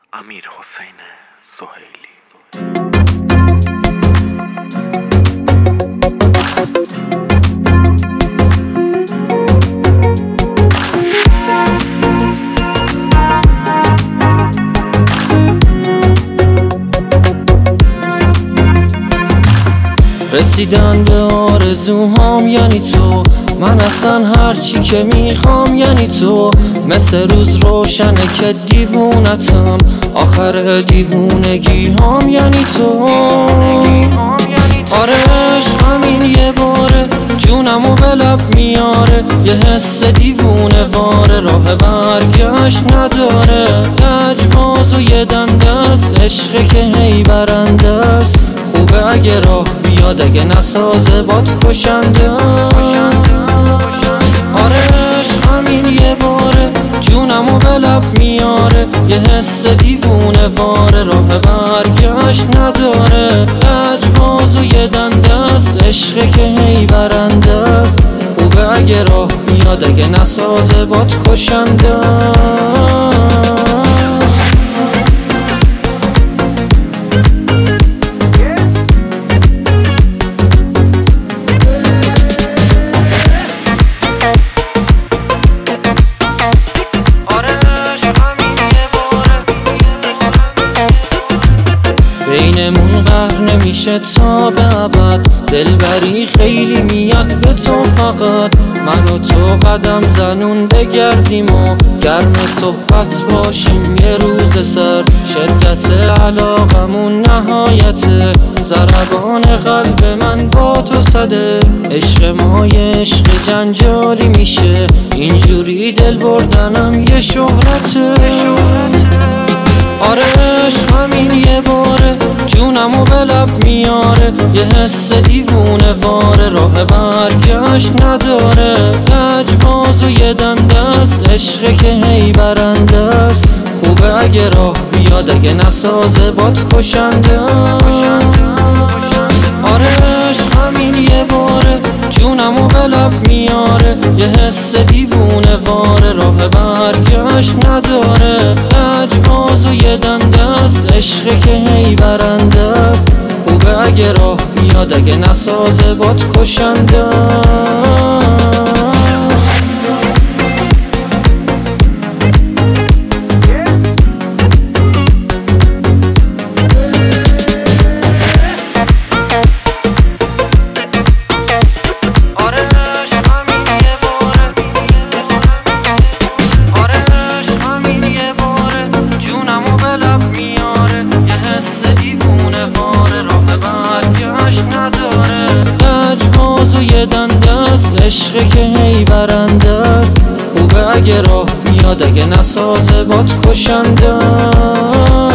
امیرحسین سهیلی. رسیدن به آرزوهام یعنی تو، من اصلا هرچی که میخوام یعنی تو. مثل روز روشنه که دیوونتم، آخر دیوونگی هم یعنی تو. آرش همین یه باره جونمو به لب میاره، یه حس دیوونه واره راه برگشت نداره. لجباز و یه دندست عشقه که هی برنده است، خوبه اگه راه بیاد اگه نسازه باد کشنده. آرش همین یه باره جونمو به لب میاره، یه حس دیوونه واره راه برگشت نداره. لجباز و یه دندست عشقه که هی برنده است، خوبه اگه راه بیاد اگه نسازه باد کشنده. بینمون قهر نمیشه تا به ابد، دلبری خیلی میاد به تو فقط. من و تو قدم زنون بگردیم و گرم صحبت باشیم یه روز سرد. شدت علاقمون نهایته، ضربان قلب من با تو صده. عشق ما یه عشق جنجالی میشه، اینجوری دل بردنم یه شهرته. آرش همین یه باره جونمو به لب میاره، یه حس دیوونه واره راه برگشت نداره. لجباز و یه دندست عشقه که هی برنده است، خوبه اگه راه بیاد اگه نسازه باد کشنده. آرش همین یه باره جونمو به لب میاره، یه حس دیوونه واره راه برگشت نداره. لجباز و یه دندست عشقه که هی برنده است، خوبه اگه راه بیاد اگه نسازه باد کشنده. عشقه که هی برنده است، خوبه اگه راه میاد اگه نسازه باد کشنده.